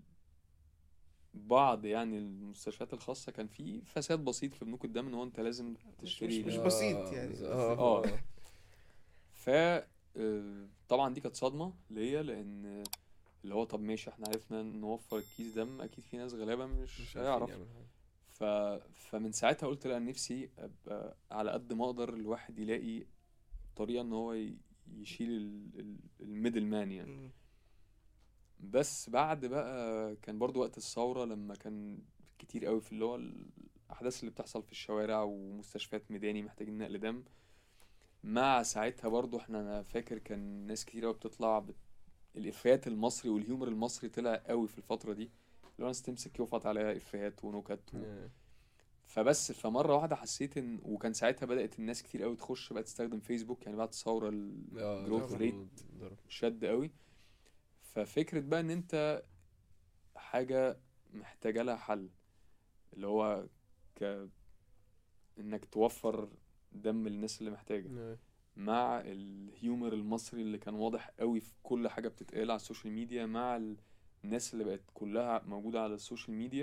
بعض يعني المستشفيات الخاصة كان في فساد بسيط في بنوك الدم، إن هو أنت لازم تشتري مش بسيط يعني، بس اه ف طبعا دي كانت صدمة ليا، لأن اللي هو طب ماشي احنا عرفنا نوفر الكيس دم، أكيد في ناس غلابة مش مش عارفين هيعرف. يعملوا حاجة. ف... فمن ساعتها قلت لا، نفسي ابقى على قد ما اقدر الواحد يلاقي طريقة ان هو يشيل الميدل مان يعني. مم. بس بعد بقى كان برضو وقت الثورة لما كان كتير قوي في اللي هو الأحداث اللي بتحصل في الشوارع ومستشفيات ميداني محتاجين نقل دم. مع ساعتها برضو احنا أنا فاكر كان ناس كتير قوي بتطلع الإفيهات المصري والهيومر المصري طلع قوي في الفترة دي، اللي هو ناس تمسك يفط عليها إفيهات ونكت فبس فمرة واحدة حسيت ان، وكان ساعتها بدأت الناس كتير قوي تخش بقى تستخدم فيسبوك يعني بعد الثورة الجروث طبعا. ريت شد قوي. ففكرة بقى ان انت حاجة محتاجة لها حل، اللي هو ك انك توفر دم للناس اللي محتاجة، مع الهيومر المصري اللي كان واضح قوي في كل حاجة بتتقال على السوشيال ميديا، مع الناس اللي بقت كلها موجودة على السوشيال ميديا.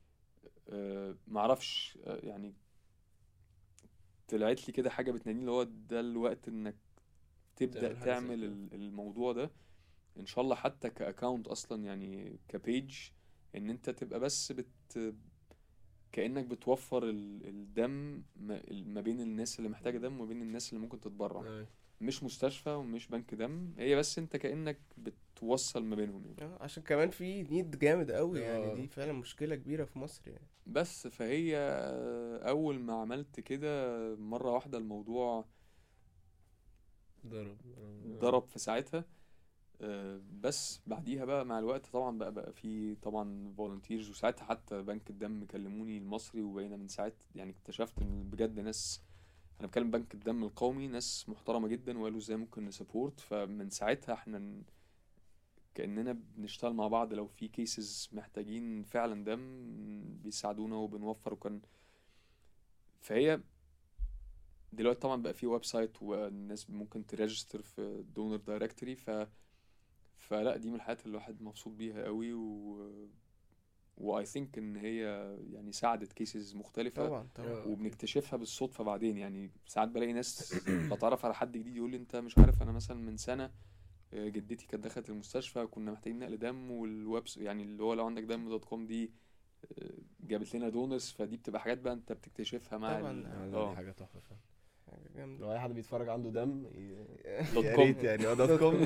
معرفش يعني طلعت لي كده حاجة بتناديني اللي هو ده الوقت انك تبدأ تعمل حاجة زي تعمل كده. الموضوع ده ان شاء الله، حتى كاكاونت اصلا يعني كبيج، ان انت تبقى بس كأنك بتوفر الدم ما بين الناس اللي محتاجة دم وما بين الناس اللي ممكن تتبرع. مش مستشفى ومش بنك دم، هي بس انت كأنك بتوصل ما بينهم يعني. عشان كمان في نيد جامد قوي يعني، دي فعلا مشكلة كبيرة في مصر يعني. بس فهي اول ما عملت كده مرة واحدة الموضوع ضرب في ساعتها. بس بعديها بقى مع الوقت طبعا بقى في طبعا فولunteers، وساعتها حتى بنك الدم كلموني المصري، وبقينا من ساعت يعني اكتشفت ان بجد ناس، انا بكلم بنك الدم القومي، ناس محترمة جدا وقالوا ازاي ممكن نسبورت. فمن ساعتها احنا كأننا بنشتغل مع بعض، لو في كيسز محتاجين فعلا دم بيساعدونا وبنوفر. فهي دلوقتي طبعا بقى في ويب سايت والناس ممكن تريجستر في دونر دايركتوري. فلا دي من الحاجات اللي الواحد مبسوط بيها قوي، واي ثينك ان هي يعني ساعدت كيسز مختلفة. طبعا. وبنكتشفها بالصدفة بعدين يعني. ساعات بلاقي ناس بتعرف على حد جديد يقول لي انت مش عارف انا مثلا من سنة جدتي كانت دخلت المستشفى كنا محتاجين نقل دم، يعني اللي هو لو عندك دم دوت كوم دي جابت لنا دونرز. فدي بتبقى حاجات بقى انت بتكتشفها مع طبعا. دي حاجة تحفة فعلا. حاجة جامدة. لو اي حد بيتفرج عنده دم دوت يا كوم. ريت يعني دوت كوم.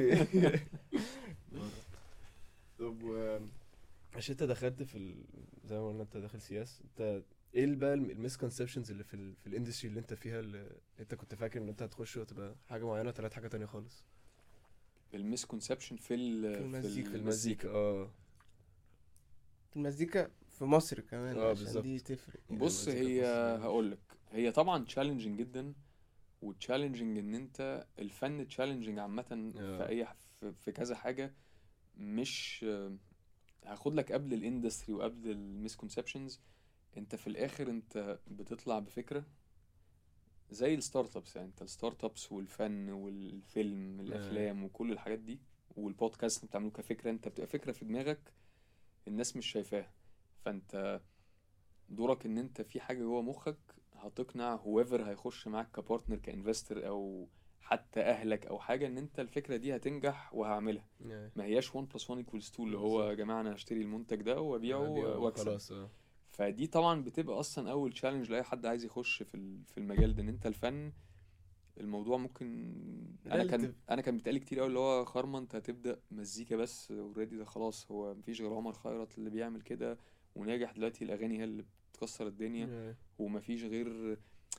طب عشان انت دخلت زي ما قلنا انت داخل سياسة، انت ايه بقى المسكونسبشنز اللي في الاندستري اللي انت فيها، اللي انت كنت فاكر ان انت هتخش وتبقى حاجة معينة طلعت حاجة تانية خالص؟ المسكونسبشن في المزيكا في المزيكا في مصر كمان، عشان بالظبط. دي تفرق. بص هي هقولك هي طبعا تشالنجينج جدا، وتشالنجينج ان انت الفن تشالنجينج عامة في اي في كذا حاجة. مش هاخد لك قبل الاندستري وقبل المسكونسبشنز. انت في الاخر انت بتطلع بفكرة زي الستارت ابس يعني. انت الستارت ابس والفن والفيلم الافلام وكل الحاجات دي والبودكاست اللي بتعمله كفكرة، انت بتبقى فكرة في دماغك الناس مش شايفاها. فانت دورك ان انت في حاجة جوه مخك هتقنع whoever هيخش معاك كبارتنر كانفستر او حتى اهلك او حاجة، ان انت الفكرة دي هتنجح وهعملها. ما هياش 1 + 1 = 2 اللي هو يا جماعة انا هشتري المنتج ده وابيعه واكسب. فدي طبعا بتبقى اصلا اول تشالنج لاي حد عايز يخش في المجال ده، ان انت الفن الموضوع ممكن انا كان بيتقالي كتير قوي اللي هو خرمه انت هتبدا مزيكا بس اوريدي ده خلاص، هو مفيش غير عمر خيرت اللي بيعمل كده وناجح دلوقتي، الاغاني هي اللي بتكسر الدنيا ومفيش غير.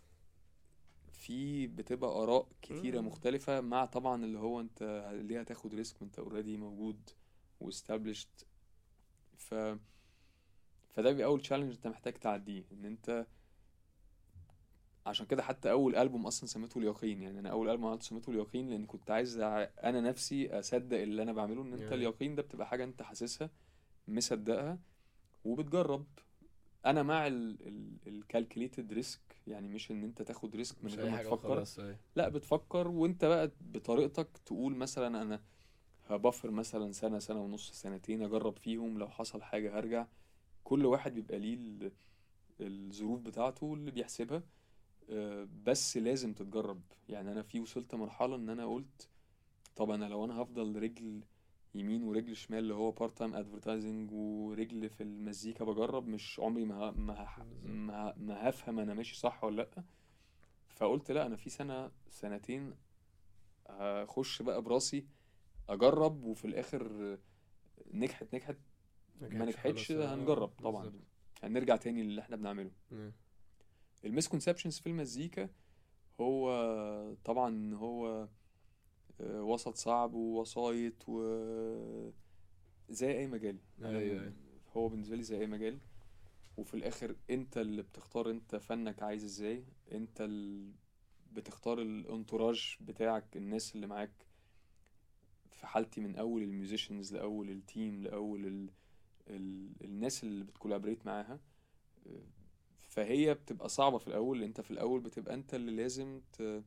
في بتبقى اراء كتيره مختلفه، مع طبعا اللي هو انت ليه هتاخد ريسك وانت اوريدي موجود واستابليشد. فده بيبقى اول تشالنج انت محتاج تعديه، ان انت عشان كده حتى اول البوم اصلا سميته اليقين. يعني انا اول البوم عملته سميته اليقين لان كنت عايز انا نفسي اصدق اللي انا بعمله، ان انت Yeah. اليقين ده بتبقى حاجه انت حاسسها مصدقها وبتجرب. انا مع الكالكوليتد ريسك، يعني مش ان انت تاخد ريسك من مش غير اي ما حاجه تفكر، وخلاص. اي لا بتفكر وانت بقى بطريقتك تقول مثلا انا هبفر مثلا سنه، سنه ونص، سنتين، اجرب فيهم، لو حصل حاجه هرجع. كل واحد بيبقى ليه الظروف بتاعته اللي بيحسبها. بس لازم تتجرب. يعني انا في وصلت مرحلة ان انا قلت طب انا لو انا هفضل رجل يمين ورجل شمال، اللي هو بارت تايم ادفرتايزنج ورجل في المزيكا بجرب، مش عمري بالظبط. ما هفهم انا ماشي صح ولا لا. فقلت لا، انا في سنة سنتين هخش بقى براسي اجرب، وفي الاخر نجحت نجحت، ما ما نجحتش نجحتش خلاص. هنجرب طبعا، بالظبط. هنرجع تاني للي احنا بنعمله. المسكونسبشنز في المزيكا هو طبعا هو وسط صعب ووسايط زي اي مجال. انا ايوه. هو بالنسبه لي زي اي مجال، وفي الاخر انت اللي بتختار انت فنك عايز ازاي، انت اللي بتختار الانتوراج بتاعك، الناس اللي معاك. في حالتي من اول الميوزيشنز لاول التيم لاول الناس اللي بتكولابريت معاها. فهي بتبقى صعبة في الأول، لأن أنت في الأول بتبقى أنت اللي لازم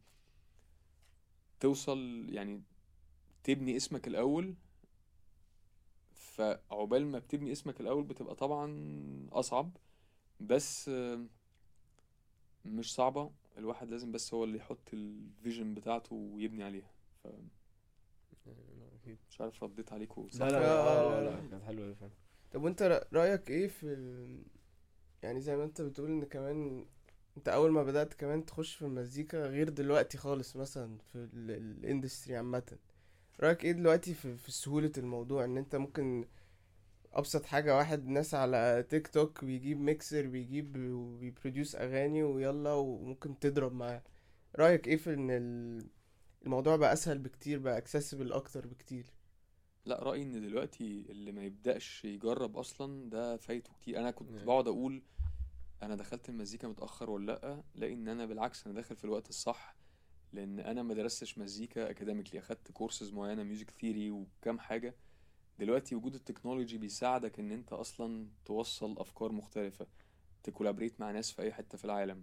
توصل، يعني تبني اسمك الأول. فعقبال ما بتبني اسمك الأول بتبقى طبعا أصعب، بس مش صعبة. الواحد لازم بس هو اللي يحط الفيجن بتاعته ويبني عليها. اكيد. مش عارف رديت عليكم صح لا لا ولا لا لأ. لا لا. لا كانت حلوه أوي فعلا. طب وانت رأيك ايه في يعني زي ما انت بتقول ان كمان انت اول ما بدأت كمان تخش في المزيكا غير دلوقتي خالص مثلا في الاندستري عامة، رأيك ايه دلوقتي في سهولة الموضوع ان انت ممكن ابسط حاجة واحد ناس على تيك توك بيجيب ميكسر بيجيب وبيبروديوس اغاني ويلا وممكن تضرب معاه؟ رأيك ايه في ان الموضوع بقى اسهل بكتير، بقى اكسسبل اكتر بكتير؟ لا، رأيي ان دلوقتي اللي ما يبدأش يجرب اصلا ده فايته كتير. انا كنت أيوة. بقعد اقول انا دخلت المزيكا متأخر ولا لأ، لان انا بالعكس انا داخل في الوقت الصح، لان انا ما درستش مزيكا اكاديميكلي، اخدت كورسز معينه ميوزك ثيري وكام حاجه. دلوقتي وجود التكنولوجي بيساعدك ان انت اصلا توصل افكار مختلفه، تكولابريت مع ناس في اي حته في العالم.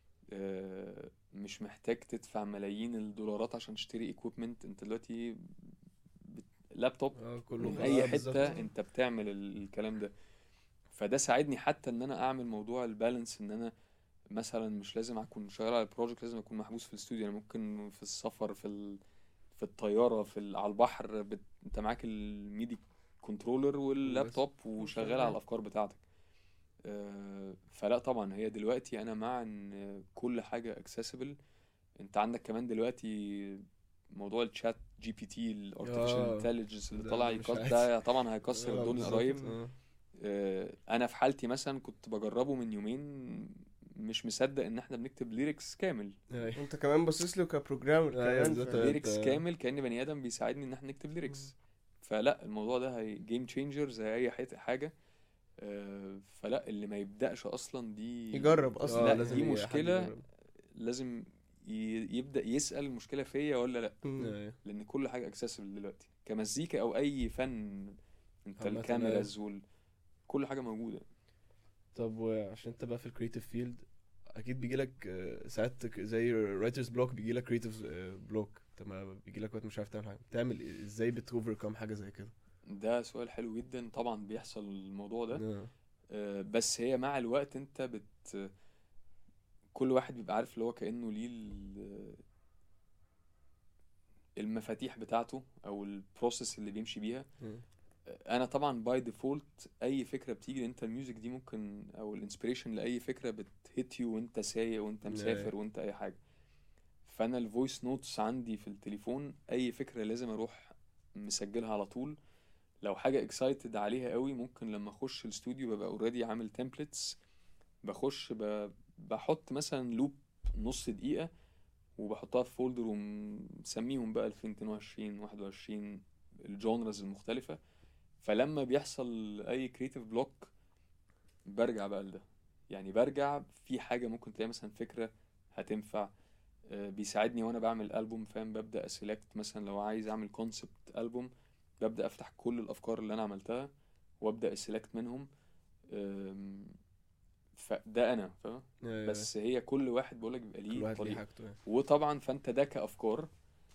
مش محتاج تدفع ملايين الدولارات عشان تشتري ايكويبمنت. انت دلوقتي لابتوب كله من خلاص. اي بالظبط. حته انت بتعمل الكلام ده. فده ساعدني حتى ان انا اعمل موضوع البالانس، ان انا مثلا مش لازم اكون شغال على البروجكت لازم اكون محبوس في الاستوديو. انا ممكن في السفر، في الطياره، على البحر، انت معاك الميدي كنترولر بس واللابتوب وشغال على شغال. الافكار بتاعتك. فلا طبعا هي دلوقتي انا مع ان كل حاجه اكسسبل. انت عندك كمان دلوقتي موضوع الشات جي بي تي، الارتفيشال اه انتليجنس اللي ده طالع مش عادي. ده طبعا هيكسر الدنيا بالظبط. قريب. انا في حالتي مثلا كنت بجربه من يومين، مش مصدق ان احنا بنكتب ليركس كامل. ايوه وانت كمان باصص له كبروجرامر ايوه كمان بالظبط. ليركس كامل كأن بني ادم بيساعدني ان احنا نكتب ليركس. فلا الموضوع ده هي جيم تشينجر زي اي حاجه. فلا اللي ما يبدأش اصلا دي يجرب اصلا لا لازم دي يعني. حد مشكله. يجرب. لازم يبدأ يسأل المشكله فيا ولا لا، ايوه لان كل حاجه اكسسبل دلوقتي كمزيكا او اي فن. انت عامة. ايوه. الكاميراز كل حاجه موجوده. طب وعشان انت بقى في الكريتيف فيلد اكيد بيجيلك ساعات زي رايترز بلوك، بيجيلك كريتيف بلوك. انت ما بيجيلك وقت مش عارف تعمل حاجه، بتعمل ازاي بتوفركم حاجه زي كده؟ ده سؤال حلو جدا. طبعا بيحصل الموضوع ده. اه بس هي مع الوقت انت كل واحد بيبقى عارف اللي هو كأنه ليه المفاتيح بتاعته او البروسيس اللي بيمشي بيها. انا طبعا باي ديفولت اي فكره بتيجي، انت الميوزك دي ممكن او الانسبيريشن لاي فكره بتهيت يو وانت سايق وانت مسافر وانت اي حاجه. فانا الفويس نوتس عندي في التليفون، اي فكره لازم اروح مسجلها على طول. لو حاجه اكسايتد عليها قوي ممكن لما اخش الاستوديو ببقى اوريدي عامل تمبلتس، بخش بحط مثلا لوب نص دقيقه وبحطها في فولدر ومسميهم بقى 2022 21 الجونرز المختلفه. فلما بيحصل اي كريتيف بلوك برجع بقى لده. يعني برجع في حاجة ممكن تلاقي مثلا فكرة هتنفع، بيساعدني وانا بعمل ألبوم، فاهم؟ ببدأ اسيلكت مثلا لو عايز اعمل كونسبت ألبوم، ببدأ افتح كل الافكار اللي انا عملتها وابدأ اسيلكت منهم. آم، فده انا فاهم. آه، بس هي كل واحد بقولك بيبقى كل ليه واحد ليه طريقة. حاجته يعني. وطبعا فانت ده كأفكار.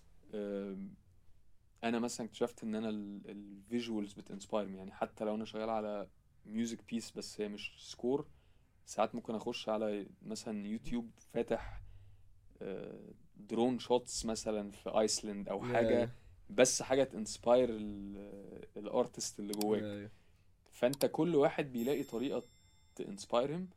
انا مثلا اكتشفت ان انا الفيجوالز بتنسباير يعني، حتى لو انا شغال على ميوزك بيس بس هي مش سكور، ساعات ممكن اخش على مثلا يوتيوب فاتح درون شوتس مثلا في ايسلند او حاجه، آه، بس حاجه تنسباير الارتست اللي جواك. آه، فانت كل واحد بيلاقي طريقه تنسبايرهم.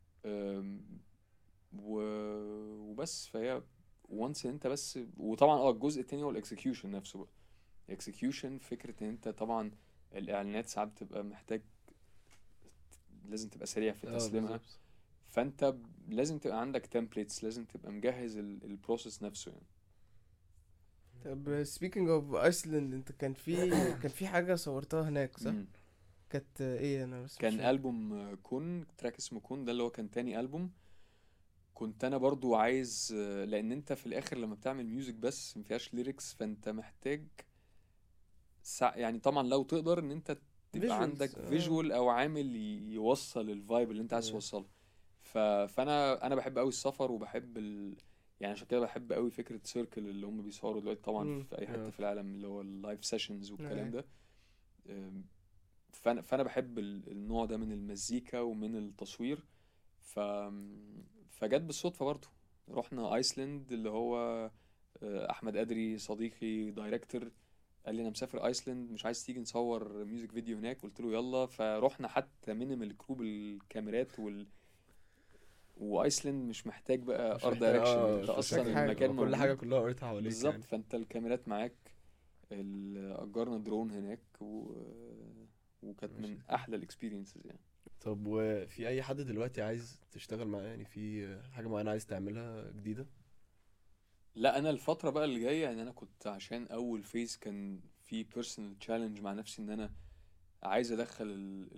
وبس فهي وانس انت بس. وطبعا الجزء التاني هو الاكسكيوشن نفسه بقى. اكسكيوشن فكرة ان انت طبعا الاعلانات ساعات بتبقى محتاج، لازم تبقى سريع في تسليمها. بالظبط. فانت لازم تبقى عندك تمبليتس، لازم تبقى مجهز البروسيس نفسه يعني. طب speaking of Iceland، انت كان في حاجة صورتها هناك صح؟ مم. كانت ايه؟ انا بس مش كان فاكر. ألبوم كون، تراك اسمه كون، ده اللي هو كان تاني ألبوم. كنت انا برضو عايز، لان انت في الاخر لما بتعمل ميوزك بس مفيهاش ليركس، فانت محتاج يعني طبعا لو تقدر ان انت تبقى visuals عندك فيجوال او عامل يوصل الفايب اللي انت عايز آه، توصله. فانا بحب قوي السفر وبحب يعني عشان كده بحب قوي فكرة سيركل اللي هم بيصوروا دلوقتي طبعا امم في اي حتة آه، في العالم، اللي هو اللايف سيشنز والكلام ايوه. ده. أم، فانا بحب النوع ده من المزيكا ومن التصوير. ف فجت بالصدفة برضو، رحنا ايسلند اللي هو احمد ادري صديقي دايركتور قال لي انا مسافر ايسلند، مش عايز تيجي نصور ميوزك فيديو هناك؟ قلت له يلا. فروحنا حتى مينيمال كرو بالكاميرات وايسلند مش محتاج بقى مش ارت محتاج دايركشن، انت مش محتاج اصلا حاجة. المكان كل حاجة موجود. كلها قريتها حواليك بالظبط، يعني. فانت الكاميرات معاك. اجرنا درون هناك وكانت ماشي. من احلى الاكسبيرينسز يعني. طب وفي اي حد دلوقتي عايز تشتغل معاه يعني، في حاجة معينة عايز تعملها جديدة؟ لا انا الفتره بقى اللي جايه يعني، انا كنت عشان اول فيز كان في بيرسونال تشالنج مع نفسي ان انا عايز ادخل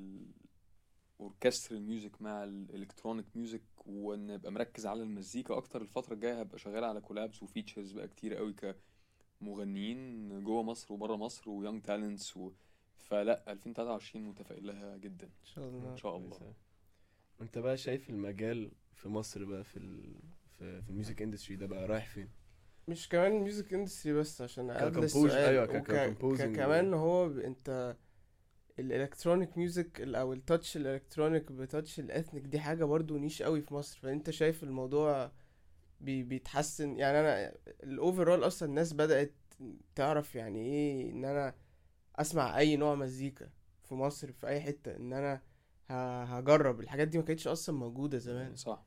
اوركسترال ميوزك مع الالكترونيك ميوزك، وان ابقى مركز على المزيكا اكتر. الفتره الجايه هبقى شغال على كولابس وفيتشرز بقى كتير قوي كمغنيين جوه مصر وبره مصر ويونج تالنتس فلا 2023 متفائل لها جدا ان شاء ان الله. شاء الله. كويس أوي. انت بقى شايف المجال في مصر بقى في الميوزك اندستري ده بقى رايح فين؟ مش كمان ميوزك اندستري بس، عشان اقابل ككمبوز، السؤال ايوه، ككمبوزنج كمان هو انت الالكترونيك ميوزك او التاتش الالكترونيك بتاتش الاثنيك دي حاجه برضو نيش قوي في مصر. فانت شايف الموضوع بيتحسن يعني؟ انا الاوفرول اصلا الناس بدات تعرف يعني ايه ان انا اسمع اي نوع مزيكا في مصر في اي حته، ان انا هجرب الحاجات دي ما كانتش اصلا موجوده زمان. صح.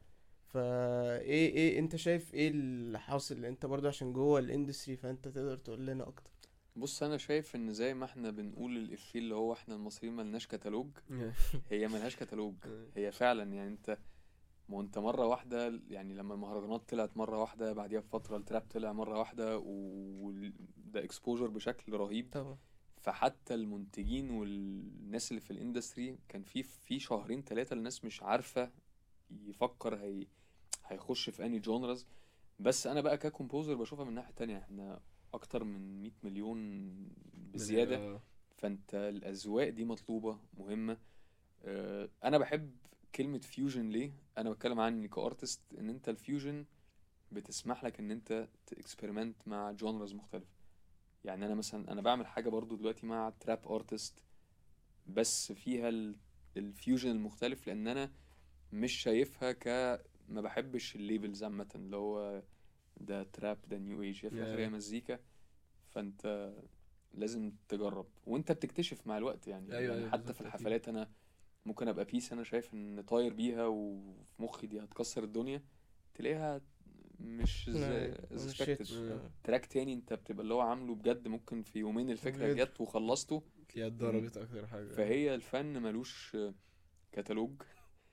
ايه انت شايف ايه اللي حاصل؟ انت برضو عشان جوه الاندستري فانت تقدر تقول لنا اكتر. بص انا شايف ان زي ما احنا بنقول الافيه اللي هو احنا المصريين ملناش كتالوج، هي ملهاش كتالوج. هي فعلا يعني انت، ما هو انت مرة واحدة يعني لما المهرجانات طلعت مرة واحدة، بعديها بفترة التراب طلع مرة واحدة وده اكسبوجر بشكل رهيب. طبعا. فحتى المنتجين والناس اللي في الاندستري كان في شهرين ثلاثة الناس مش عارفة يفكر هيخش في اني جونرز. بس انا بقى ككومبوزر بشوفها من ناحية تانية، احنا اكتر من 100 مليون بزيادة. فانت الاذواق دي مطلوبة مهمة. انا بحب كلمة فيوجن ليه؟ انا بتكلم عني كارتست ان انت الفيوجن بتسمح لك ان انت تاكسبيرمنت مع جونرز مختلفة. يعني انا مثلا انا بعمل حاجة برضو دلوقتي مع تراب ارتست، بس فيها الفيوجن المختلف، لان انا مش شايفها ما بحبش الليبلز عامة اللي هو ده تراب ده نيو ايج، هي في الاخر هي مزيكا. فانت لازم تجرب وانت بتكتشف مع الوقت يعني. ايوه يعني ايوه حتى في بالظبط اكيد. الحفلات انا ممكن ابقى بيس انا شايف ان طاير بيها وفي مخي دي هتكسر الدنيا، تلاقيها مش as مش expected. شيتش. تراك تاني انت بتبقى اللي هو عامله بجد ممكن في يومين الفكرة بجد. جت وخلصته. تلاقيها اتضربت اكتر حاجة. فهي الفن ملوش كتالوج.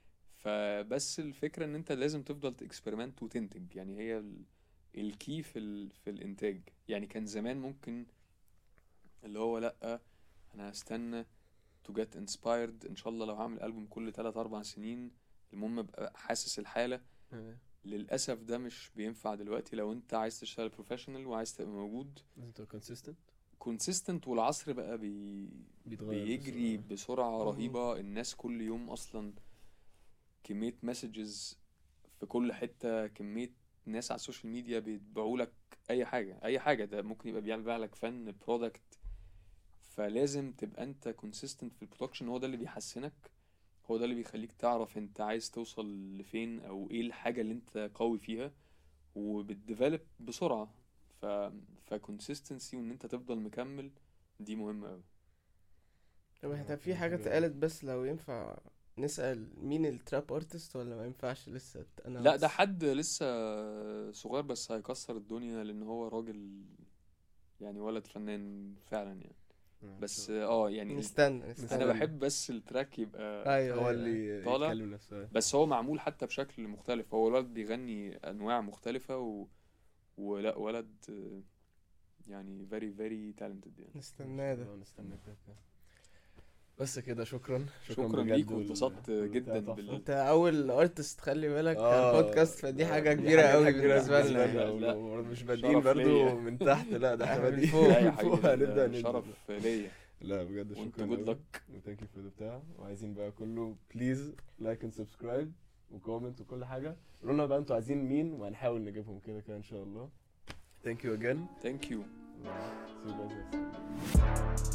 فبس الفكرة ان انت لازم تفضل تكسبيرمنت وتنتج يعني. هي الكي في الانتاج يعني. كان زمان ممكن اللي هو لأ انا هستنى to get inspired. ان شاء الله لو هعمل ألبوم كل 3-4 سنين، المهم ابقى حاسس الحالة. للأسف ده مش بينفع دلوقتي لو انت عايز تشتغل بروفيشنال وعايز تبقى موجود لازم تبقى consistent. والعصر بقى بيتغير بيجري بسرعة. بسرعة رهيبة. الناس كل يوم أصلا كمية مسجز في كل حتة، كمية ناس على السوشيال ميديا بيتبعوا لك أي حاجة أي حاجة. ده ممكن يبقى بيبيع لك فن برودكت. فلازم تبقى انت consistent في البرودكشن. هو ده اللي بيحسنك، هو ده اللي بيخليك تعرف انت عايز توصل لفين او ايه الحاجة اللي انت قوي فيها، وبتديفلوب بسرعة. فكونسيستنسي وان انت تفضل مكمل دي مهمة قوي. طب احنا في حاجة اتقالت، بس لو ينفع نسأل مين التراب ارتست ولا ما ينفعش لسه لا ده حد لسه صغير بس هيكسر الدنيا، لان هو راجل يعني ولد فنان فعلا يعني. بس يعني نستنى انا بحب بس التراك يبقى ايوه هو اللي طالع. يتكلم نفسه. بس هو معمول حتى بشكل مختلف. هو الولد بيغني انواع مختلفة ولا ولد يعني very very talented يعني. نستناه ده. نستنى كده. بس كده شكرا شكرا ليك واتبسطت جدا انت اول ارتست خلي بالك على آه، البودكاست، فدي لا، حاجة دي كبيرة حاجة قوي كبيرة بالنسبة بالنسبة لنا. لنا. لا، مش شرف بادئين برضو ليا. من تحت، لا ده احنا من بادئين فوق. لا يا من فوق. حبيبي هنبدأ ده شرف ليا. لا بجد وانت شكرا جود قوي. لك. وثانك يو فور ذا بتاع. وعايزين بقى كله بليز لايك اند سبسكرايب وكومنت وكل حاجة. قولوا لنا بقى انتوا عايزين مين وهنحاول نجيبهم كده كده ان شاء الله. Thank you again. Thank you. See you guys next time.